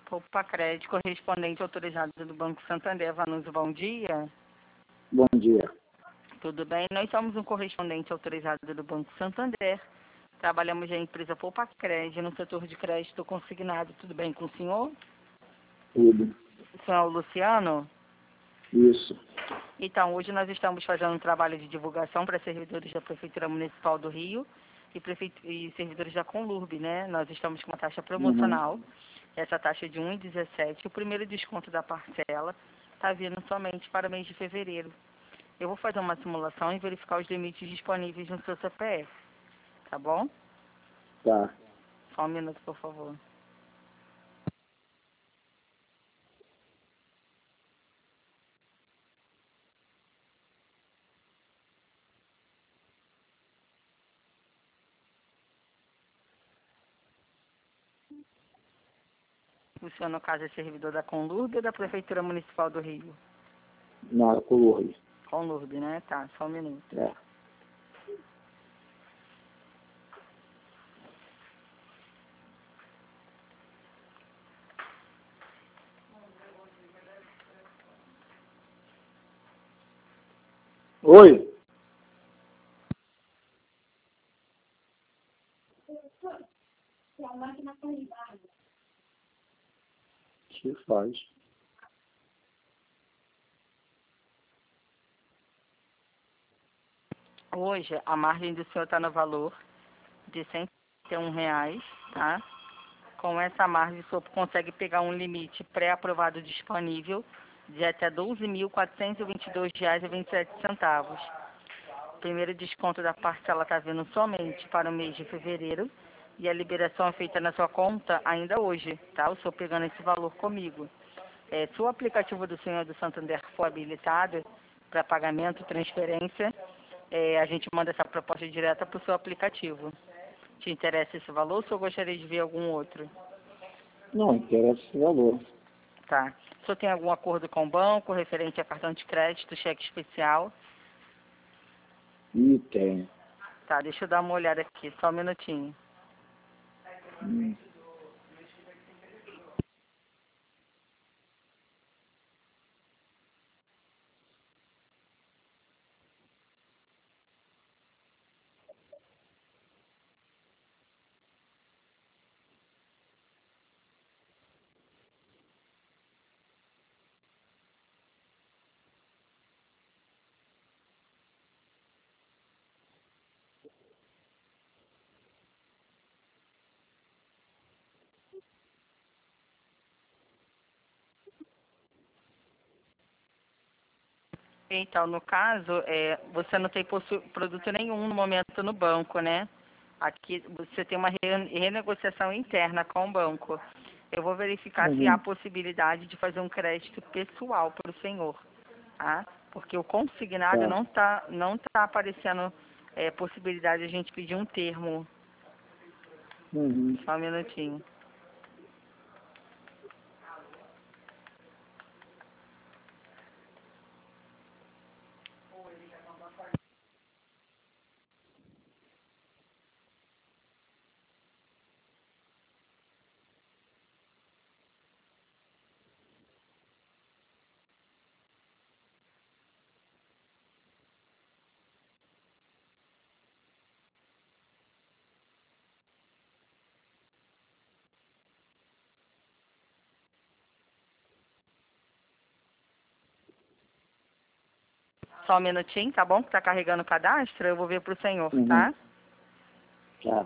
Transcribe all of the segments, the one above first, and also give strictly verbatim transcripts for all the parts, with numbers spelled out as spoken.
Poupa Crédito, correspondente autorizado do Banco Santander. Vanusa, bom dia. Bom dia. Tudo bem? Nós somos um correspondente autorizado do Banco Santander. Trabalhamos na empresa Poupa Crédito, no setor de crédito consignado. Tudo bem com o senhor? Tudo. O senhor é o Luciano? Isso. Então, hoje nós estamos fazendo um trabalho de divulgação para servidores da Prefeitura Municipal do Rio e, prefeito, e servidores da Conlurb, né? Nós estamos com uma taxa promocional. Uhum. Essa taxa é de um vírgula dezessete. O primeiro desconto da parcela está vindo somente para o mês de fevereiro. Eu vou fazer uma simulação e verificar os limites disponíveis no seu C P F. Tá bom? Tá. Só um minuto, por favor. O senhor, no caso, é servidor da Conlurb ou da Prefeitura Municipal do Rio? Na Colorri. Conlurb, né? Tá, só um minuto. É. Oi. Que faz? Hoje, a margem do senhor está no valor de cento e um reais, tá? Com essa margem, o senhor consegue pegar um limite pré-aprovado disponível de até doze mil quatrocentos e vinte e dois reais e vinte e sete centavos. O primeiro desconto da parcela está vindo somente para o mês de fevereiro e a liberação é feita na sua conta ainda hoje, tá? O senhor pegando esse valor comigo. É, se o aplicativo do senhor do Santander for habilitado para pagamento, transferência, é, a gente manda essa proposta direta para o seu aplicativo. Te interessa esse valor ou o senhor gostaria de ver algum outro? Não, interessa esse valor. Tá. O senhor tem algum acordo com o banco referente a cartão de crédito, cheque especial? Ih, tem. Tá, deixa eu dar uma olhada aqui, só um minutinho. Hum. Então, no caso, é, você não tem possu- produto nenhum no momento no banco, né? Aqui você tem uma re- renegociação interna com o banco. Eu vou verificar se há Uhum. possibilidade de fazer um crédito pessoal para o senhor, tá? Porque o consignado Tá. não está não tá aparecendo é, possibilidade de a gente pedir um termo. Uhum. Só um minutinho. Só um minutinho, tá bom? Que tá carregando o cadastro, eu vou ver pro senhor, Uhum. tá? Tá.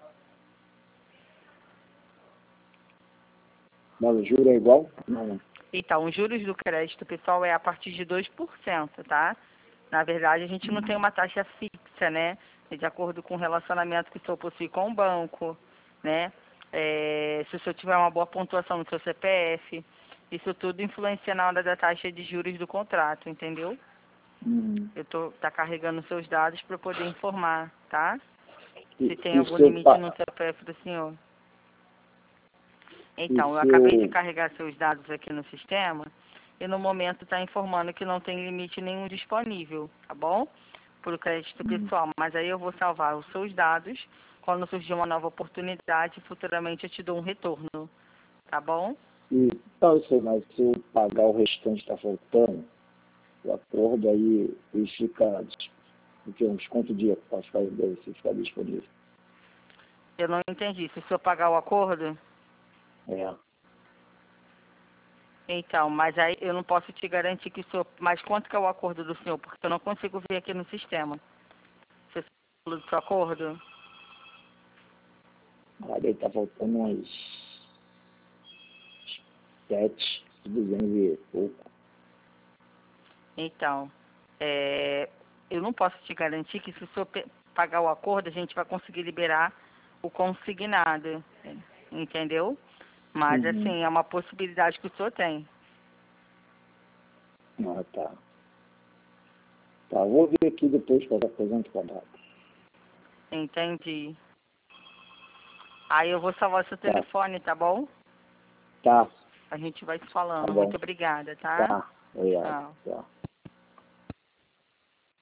Mas o juro é igual? Não. Então, os juros do crédito, pessoal, é a partir de dois por cento, tá? Na verdade, a gente não tem uma taxa fixa, né? É de acordo com o relacionamento que o senhor possui com o banco, né? É, se o senhor tiver uma boa pontuação no seu C P F, isso tudo influencia na hora da taxa de juros do contrato, entendeu? Uhum. Eu tô tá carregando seus dados para poder informar, tá? Se E, tem e algum se eu, limite pa- no C P F do senhor. e Então, eu se acabei de eu... carregar seus dados aqui no sistema e no momento está informando que não tem limite nenhum disponível, tá bom? Por crédito Hum. pessoal. Mas aí eu vou salvar os seus dados. Quando surgir uma nova oportunidade, futuramente eu te dou um retorno, tá bom? E, não, eu sei, mas se eu pagar o restante que está faltando, o acordo aí, ele fica, porque uns quantos dias para ficar, se ficar disponível? Eu não entendi. Se o senhor pagar o acordo, É. então, mas aí eu não posso te garantir que o senhor... Mas quanto que é o acordo do senhor? Porque eu não consigo ver aqui no sistema. Você falou do seu acordo? Aí está faltando umas sete, duzentos e pouco. Então, é, eu não posso te garantir que se o senhor pe- pagar o acordo, a gente vai conseguir liberar o consignado, entendeu? Mas, Uhum. assim, é uma possibilidade que o senhor tem. Ah, tá. Tá, vou ver aqui depois para apresentar o contrato. Entendi. Aí eu vou salvar seu Tá, telefone, tá bom? tá, A gente vai se tá falando. bom. Muito obrigada, tá? Tá, obrigado. Tchau. Tá.